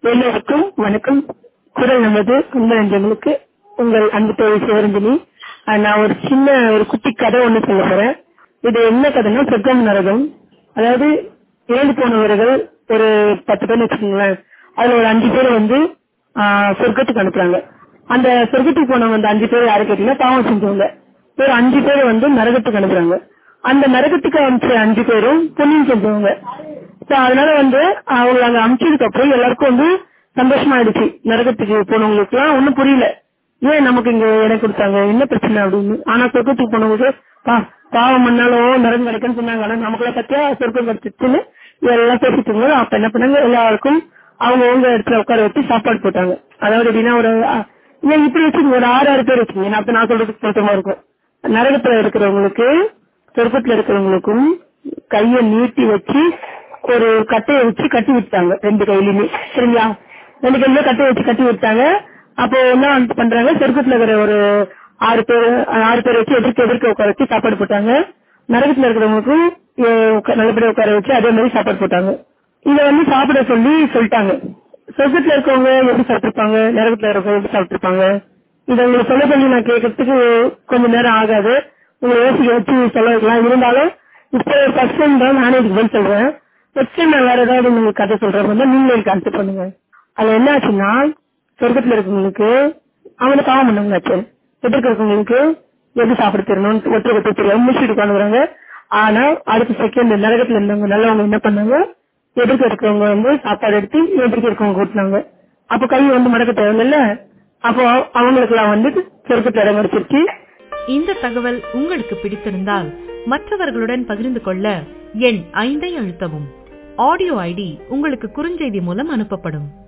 எல்லோருக்கும் வணக்கம். குரல் நமது உங்கள் உங்கள் அன்பு தோழி சிவரஞ்சனி. நான் ஒரு குட்டி கதை ஒண்ணு சொல்ல போறேன். இது என்ன கதைன்னா சொர்க்கம் நரகம். அதாவது இறந்து போனவர்கள் ஒரு 10 பேர் வச்சுக்கோங்களேன். அதுல ஒரு 5 பேர் சொர்க்கத்துக்கு அனுப்புறாங்க. அந்த சொர்க்கத்துக்கு போனவங்க அந்த 5 பேர் யாரு கேட்டீங்கன்னா பாவம் செஞ்சவங்க. ஒரு 5 பேர் நரகத்துக்கு அனுப்புறாங்க. அந்த நரகத்துக்கு அனுப்பிச்ச 5 பேரும் புண்ணியம் செஞ்சவங்க. அதனால அவங்க அங்க அனுப்பிச்சதுக்கு அப்புறம் எல்லாருக்கும் சந்தோஷமா ஆயிடுச்சு. நரகத்துக்கு போனவங்களுக்கு எல்லாம் ஒண்ணும் புரியல, ஏன் நமக்கு இங்க இடம் கொடுத்தாங்க, என்ன பிரச்சனை அப்படின்னு. ஆனா சொர்க்கத்துக்கு போனவங்களுக்கு பாவம் பண்ணாலும் நரகம் கிடைக்குன்னு சொன்னாங்க. ஆனா நமக்குள்ள பத்தியா சொர்க்கம் கிடைச்சிச்சுன்னு எல்லாம் பேசிட்டு இருந்தோம். அப்ப என்ன பண்ணாங்க, எல்லாருக்கும் அவங்க இடத்துல உட்கார வச்சு சாப்பாடு போட்டாங்க. அதாவது எப்படின்னா இப்படி வச்சுங்க, ஒரு 6 பேர் வச்சுங்க. அப்ப நான் சொல்றதுக்கு பொருத்தமா இருக்கும். நரகத்துல இருக்கிறவங்களுக்கு சொர்க்கத்துல இருக்கிறவங்களுக்கும் கைய நீட்டி வச்சு ஒரு கட்டையை வச்சு கட்டி விட்டாங்க 2 கையிலுமே. சரிங்களா? 2 கையிலுமே கட்டையை வச்சு கட்டி விட்டாங்க. அப்போ என்ன பண்றாங்க, சொர்க்கத்துல இருக்கிற ஒரு 6 பேர் வச்சு எதிர்க்க உட்கார வச்சு சாப்பாடு போட்டாங்க. நரகத்துல இருக்கிறவங்களுக்கும் நல்லபடியா உட்கார வச்சு அதே மாதிரி சாப்பாடு போட்டாங்க. இத சாப்பிட சொல்லிட்டாங்க. சொர்க்கத்துல இருக்கவங்க எப்படி சாப்பிட்டுருப்பாங்க, நரகத்துல இருக்கவங்க எப்படி சாப்பிட்டுருப்பாங்க, இதை உங்களுக்கு சொல்ல சொல்லி நான் கேட்கறதுக்கு கொஞ்சம் நேரம் ஆகாது. உங்களை யோசிக்க வச்சு சொல்ல வைக்கலாம். இருந்தாலும் இப்போ ஃபர்ஸ்ட் டைம் தான் நானே இதுக்கு பதில் சொல்றேன். நெக்ஸ்ட் டைம் நான் வேற ஏதாவது உங்களுக்கு கதை சொல்றேன், நீங்களே எனக்கு அனுப்பி பண்ணுங்க. அது என்ன ஆச்சுன்னா, சொர்க்கத்துல இருக்கவங்களுக்கு அவங்க பாவம் பண்ணவங்களாச்சு. எதிர்க்க இருக்கவங்களுக்கு எப்படி சாப்பிட தெரியணும் ஒருத்தர் தெரியாம முடிச்சுட்டு உட்காந்துறாங்க. ஆனா அடுத்த செகண்ட் நரகத்துல இருந்தவங்க நல்லவங்க என்ன பண்ணாங்க, எதிர்க்க இருக்கவங்க சாப்பாடு எடுத்து எதிர்க்க இருக்கவங்க கூட்டினாங்க. அப்ப கை மடக்க தேவையில்ல. அப்போ அவங்களுக்கு எல்லாம் சொர்க்கத்துல இடம் கிடைச்சிருச்சு. இந்த தகவல் உங்களுக்கு பிடித்திருந்தால் மற்றவர்களுடன் பகிர்ந்து கொள்ள எண் 5 அழுத்தவும். ஆடியோ ஐடி உங்களுக்கு குறுஞ்செய்தி மூலம் அனுப்பப்படும்.